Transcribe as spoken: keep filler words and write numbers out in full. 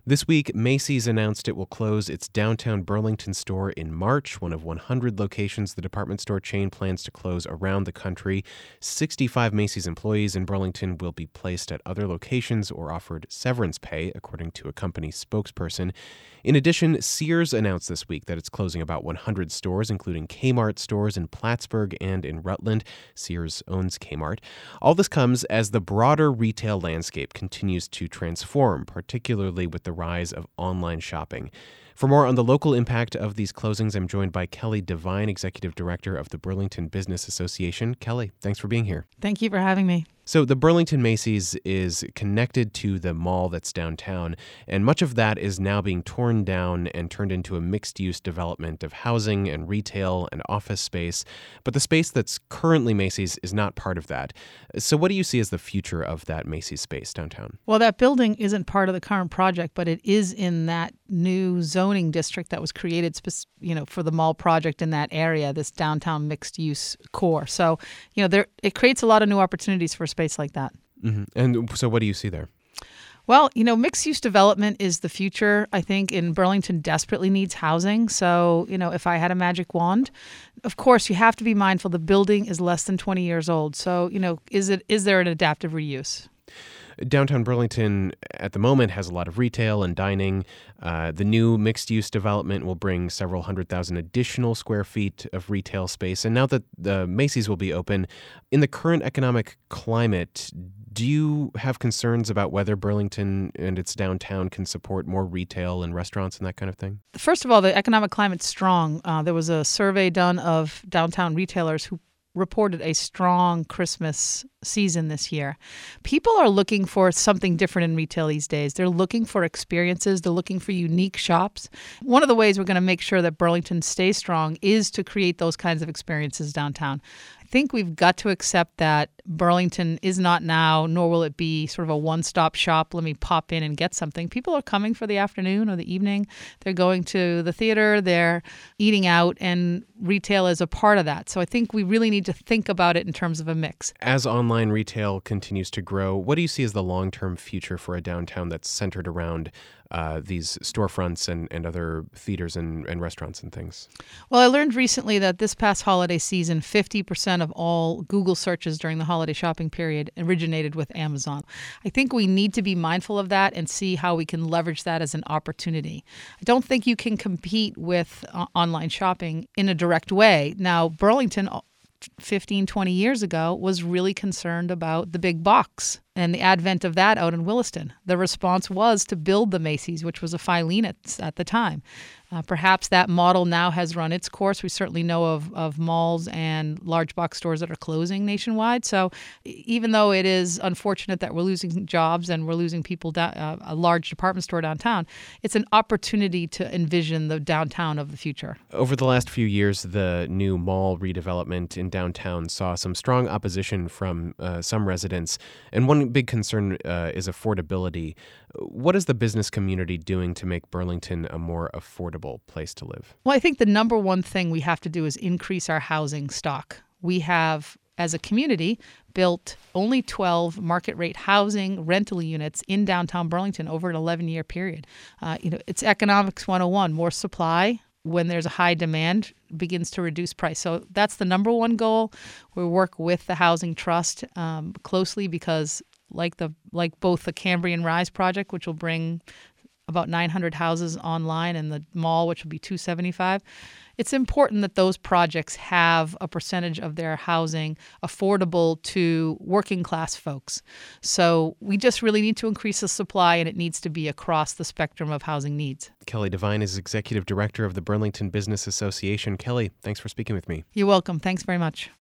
This week, Macy's announced it will close its downtown Burlington store in March, one of one hundred locations the department store chain plans to close around the country. sixty-five Macy's employees in Burlington will be placed at other locations or offered severance pay, according to a company spokesperson. In addition, Sears announced this week that it's closing about one hundred stores, including Kmart stores in Plattsburgh and in Rutland. Sears owns Kmart. All this comes as the broader retail landscape continues to transform, particularly with the rise of online shopping. For more on the local impact of these closings, I'm joined by Kelly Devine, Executive Director of the Burlington Business Association. Kelly, thanks for being here. Thank you for having me. So the Burlington Macy's is connected to the mall that's downtown, and much of that is now being torn down and turned into a mixed-use development of housing and retail and office space. But the space that's currently Macy's is not part of that. So what do you see as the future of that Macy's space downtown? Well, that building isn't part of the current project, but it is in that new zoning district that was created spec- you know, for the mall project in that area, this downtown mixed-use core. So, you know, there it creates a lot of new opportunities for space like that. Mm-hmm. And so what do you see there? Well, you know, mixed-use development is the future, I think, and Burlington desperately needs housing. So, you know, if I had a magic wand, of course, you have to be mindful the building is less than twenty years old. So, you know, is it is there an adaptive reuse? Downtown Burlington at the moment has a lot of retail and dining. Uh, the new mixed-use development will bring several hundred thousand additional square feet of retail space. And now that the Macy's will be open, in the current economic climate, do you have concerns about whether Burlington and its downtown can support more retail and restaurants and that kind of thing? First of all, the economic climate's strong. Uh, there was a survey done of downtown retailers who reported a strong Christmas season this year. People are looking for something different in retail these days. They're looking for experiences. They're looking for unique shops. One of the ways we're going to make sure that Burlington stays strong is to create those kinds of experiences downtown. I think we've got to accept that Burlington is not now, nor will it be sort of a one-stop shop. Let me pop in and get something. People are coming for the afternoon or the evening. They're going to the theater. They're eating out, and retail is a part of that. So I think we really need to think about it in terms of a mix. As online retail continues to grow, what do you see as the long-term future for a downtown that's centered around uh, these storefronts and, and other theaters and, and restaurants and things? Well, I learned recently that this past holiday season, fifty percent of all Google searches during the holiday shopping period originated with Amazon. I think we need to be mindful of that and see how we can leverage that as an opportunity. I don't think you can compete with uh, online shopping in a direct way. Now, Burlington fifteen, twenty years ago was really concerned about the big box and the advent of that out in Williston. The response was to build the Macy's, which was a Filene at, at the time. Uh, perhaps that model now has run its course. We certainly know of, of malls and large box stores that are closing nationwide. So even though it is unfortunate that we're losing jobs and we're losing people, da- uh, a large department store downtown, it's an opportunity to envision the downtown of the future. Over the last few years, the new mall redevelopment in downtown saw some strong opposition from uh, some residents. And one big concern uh, is affordability. What is the business community doing to make Burlington a more affordable place to live? Well, I think the number one thing we have to do is increase our housing stock. We have, as a community, built only twelve market rate housing rental units in downtown Burlington over an eleven-year period. Uh, you know, it's economics one oh one. More supply when there's a high demand begins to reduce price. So that's the number one goal. We work with the Housing Trust um, closely because like the like both the Cambrian Rise project, which will bring about nine hundred houses online, and the mall, which will be two hundred seventy-five. It's important that those projects have a percentage of their housing affordable to working class folks. So we just really need to increase the supply, and it needs to be across the spectrum of housing needs. Kelly Devine is Executive Director of the Burlington Business Association. Kelly, thanks for speaking with me. You're welcome. Thanks very much.